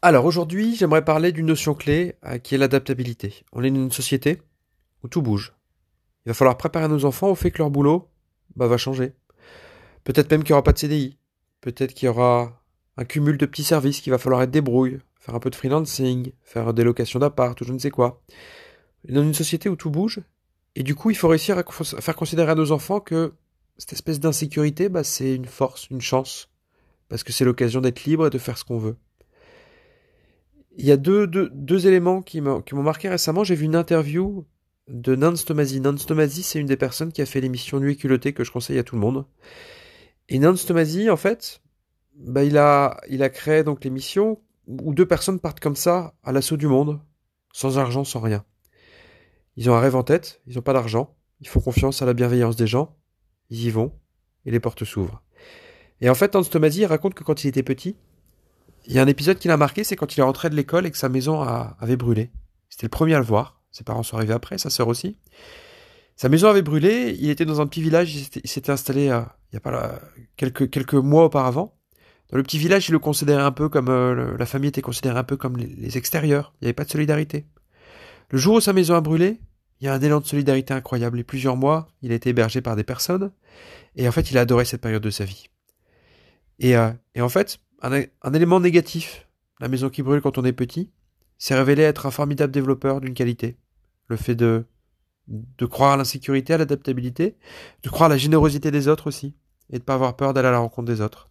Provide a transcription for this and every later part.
Alors aujourd'hui, j'aimerais parler d'une notion clé qui est l'adaptabilité. On est dans une société où tout bouge. Il va falloir préparer nos enfants au fait que leur boulot va changer. Peut-être même qu'il n'y aura pas de CDI. Peut-être qu'il y aura un cumul de petits services qu'il va falloir être débrouille, faire un peu de freelancing, faire des locations d'appart ou je ne sais quoi. Dans une société où tout bouge, et du coup, il faut réussir à faire considérer à nos enfants que cette espèce d'insécurité, c'est une force, une chance, parce que c'est l'occasion d'être libre et de faire ce qu'on veut. Il y a deux éléments qui m'ont marqué récemment. J'ai vu une interview de Nance Tomasi. Nance Tomasi, c'est une des personnes qui a fait l'émission Nuit culottée que je conseille à tout le monde. Et Nance Tomasi, en fait, il a créé donc l'émission où deux personnes partent comme ça à l'assaut du monde, sans argent, sans rien. Ils ont un rêve en tête, ils n'ont pas d'argent, ils font confiance à la bienveillance des gens, ils y vont, et les portes s'ouvrent. Et en fait, Nance Tomasi il raconte que quand il était petit, il y a un épisode qui l'a marqué, c'est quand il est rentré de l'école et que sa maison avait brûlé. C'était le premier à le voir. Ses parents sont arrivés après, sa sœur aussi. Sa maison avait brûlé, il était dans un petit village, il s'était installé il y a pas quelques mois auparavant. Dans le petit village, il le considérait un peu comme la famille était considérée un peu comme les extérieurs. Il n'y avait pas de solidarité. Le jour où sa maison a brûlé, il y a un élan de solidarité incroyable. Et plusieurs mois, il a été hébergé par des personnes. Et en fait, il a adoré cette période de sa vie. Et en fait, un élément négatif, la maison qui brûle quand on est petit, s'est révélé être un formidable développeur d'une qualité. Le fait de croire à l'insécurité, à l'adaptabilité, de croire à la générosité des autres aussi, et de pas avoir peur d'aller à la rencontre des autres.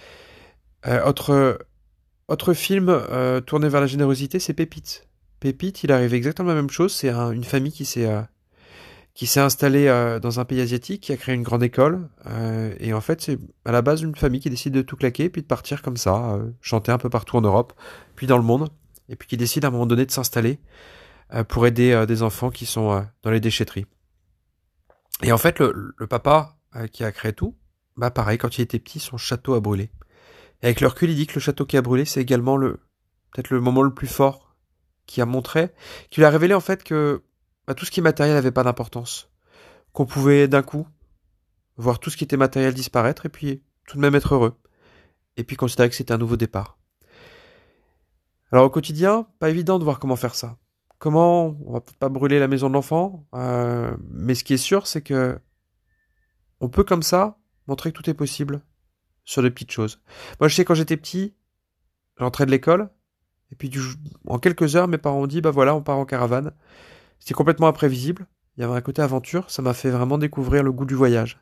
Autre film tourné vers la générosité, c'est Pépite. Pépite, il arrive exactement la même chose. C'est une famille qui s'est installée dans un pays asiatique, qui a créé une grande école. Et en fait, c'est à la base une famille qui décide de tout claquer, puis de partir comme ça, chanter un peu partout en Europe, puis dans le monde. Et puis qui décide à un moment donné de s'installer pour aider des enfants qui sont dans les déchetteries. Et en fait, le papa qui a créé tout, pareil, quand il était petit, son château a brûlé. Et avec le recul, il dit que le château qui a brûlé, c'est également peut-être le moment le plus fort qui a montré, qui lui a révélé en fait que tout ce qui est matériel n'avait pas d'importance. Qu'on pouvait d'un coup voir tout ce qui était matériel disparaître et puis tout de même être heureux. Et puis considérer que c'était un nouveau départ. Alors au quotidien, pas évident de voir comment faire ça. Comment, on va peut-être pas brûler la maison de l'enfant, mais ce qui est sûr, c'est que on peut comme ça montrer que tout est possible sur des petites choses. Moi, je sais quand j'étais petit, j'entrais de l'école, et puis en quelques heures, mes parents ont dit, voilà, on part en caravane. C'était complètement imprévisible. Il y avait un côté aventure, ça m'a fait vraiment découvrir le goût du voyage.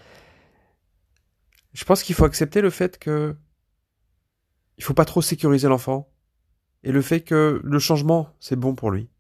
Je pense qu'il faut accepter le fait que il faut pas trop sécuriser l'enfant, et le fait que le changement, c'est bon pour lui.